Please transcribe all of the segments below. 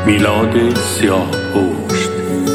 میلاد سیاهپوست.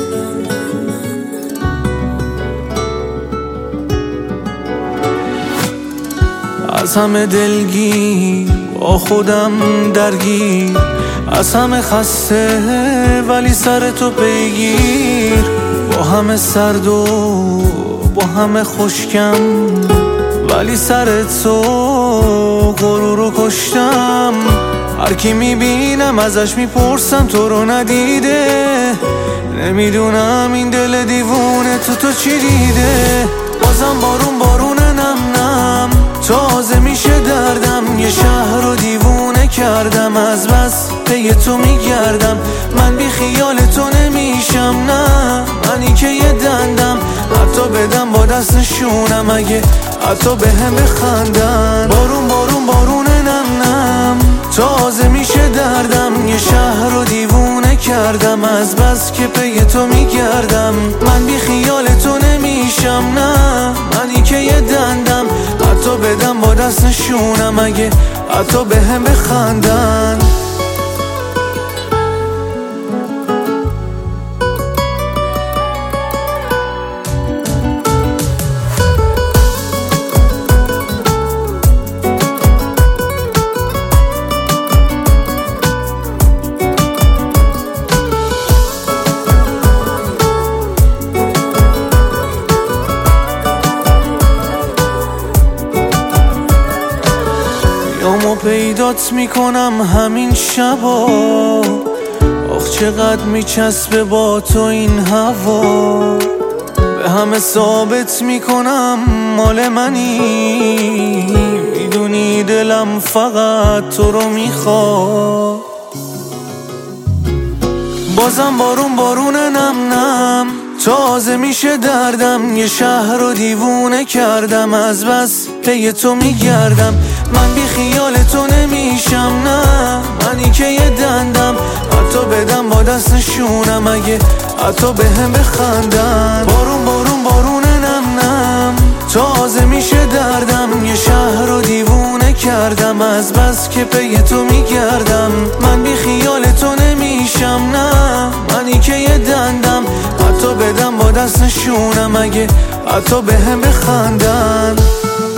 از همه دلگیر با خودم درگیر، از همه خسته ولی سر تو پیگیر، با همه سرد و با همه خشکم ولی سر تو غرورو کشتم. هر کی میبینم ازش میپرسم تو رو ندیده، نمیدونم این دل دیوونه تو چی دیده. بازم بارون نم نم تازه میشه دردم، یه شهر رو دیوونه کردم، از بس پی تو میگردم. من بی خیال تو نمیشم، نه منی که یه دندم، حتی بدم با دست نشونم اگه حتی به هم بخندن. بارون نم نم تازه میشه دردم، یه شهر رو دیوونه کردم، از بس که پی تو میگردم. من بی خیال تو نمیشم، نه منی که یه دندم، حتی بدم با دست نشونم اگه حتی به هم بخندن. یامو پیدات میکنم همین شبا، آخ چقدر میچسبه با تو این هوا. به همه ثابت میکنم مال منی، میدونی دلم فقط تو رو میخواد. بازم بارون نم نم تازه میشه دردم، یه شهر رو دیوونه کردم، از بس پی تو میگردم. من بی خیال تو نمیشم، نه منی که یه دندم، حتی بدم با دست نشونم اگه حتی به هم بخندن. بارون نم نم تازه میشه دردم، یه شهر رو دیوونه کردم، از بس که پی تو میگردم. من بی خیال تو نمیشم، نه منی که یه دندم، حتی بدم با دست نشونم اگه حتی به هم بخندن.